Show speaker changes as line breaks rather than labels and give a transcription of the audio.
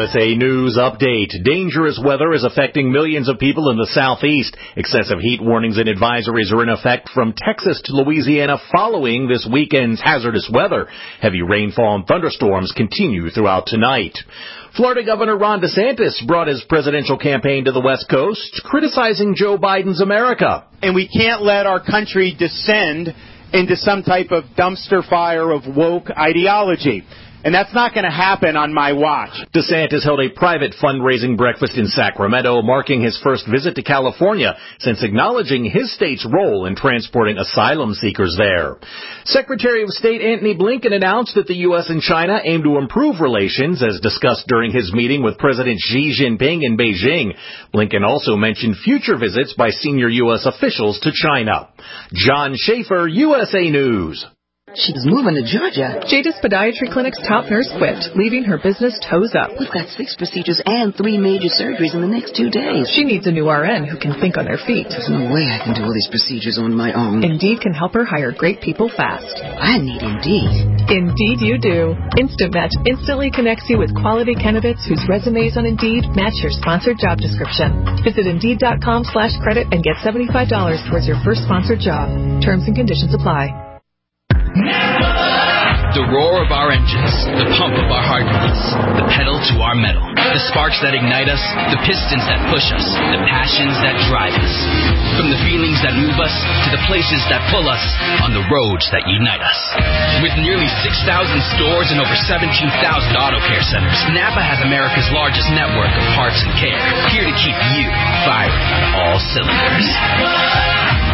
USA News Update. Dangerous weather is affecting millions of people in the southeast. Excessive heat warnings and advisories are in effect from Texas to Louisiana following this weekend's hazardous weather. Heavy rainfall and thunderstorms continue throughout tonight. Florida Governor Ron DeSantis brought his presidential campaign to the West Coast, criticizing Joe Biden's America.
And we can't let our country descend into some type of dumpster fire of woke ideology. And that's not going to happen on my watch.
DeSantis held a private fundraising breakfast in Sacramento, marking his first visit to California since acknowledging his state's role in transporting asylum seekers there. Secretary of State Antony Blinken announced that the U.S. and China aim to improve relations, as discussed during his meeting with President Xi Jinping in Beijing. Blinken also mentioned future visits by senior U.S. officials to China. John Schaefer, USA News.
She's moving to Georgia.
Jadis Podiatry Clinic's top nurse quit, leaving her business toes up.
We've got 6 procedures and 3 major surgeries in the next 2 days.
She needs a new RN who can think on their feet.
There's no way I can do all these procedures on my own.
Indeed can help her hire great people fast.
I need Indeed.
Indeed you do. Instant Match instantly connects you with quality candidates whose resumes on Indeed match your sponsored job description. Visit Indeed.com/credit and get $75 towards your first sponsored job. Terms and conditions apply.
The roar of our engines, the pump of our heartbeats, the pedal to our metal, the sparks that ignite us, the pistons that push us, the passions that drive us. From the feelings that move us to the places that pull us on the roads that unite us. With nearly 6,000 stores and over 17,000 auto care centers, Napa has America's largest network of parts and care, here to keep you firing on all cylinders.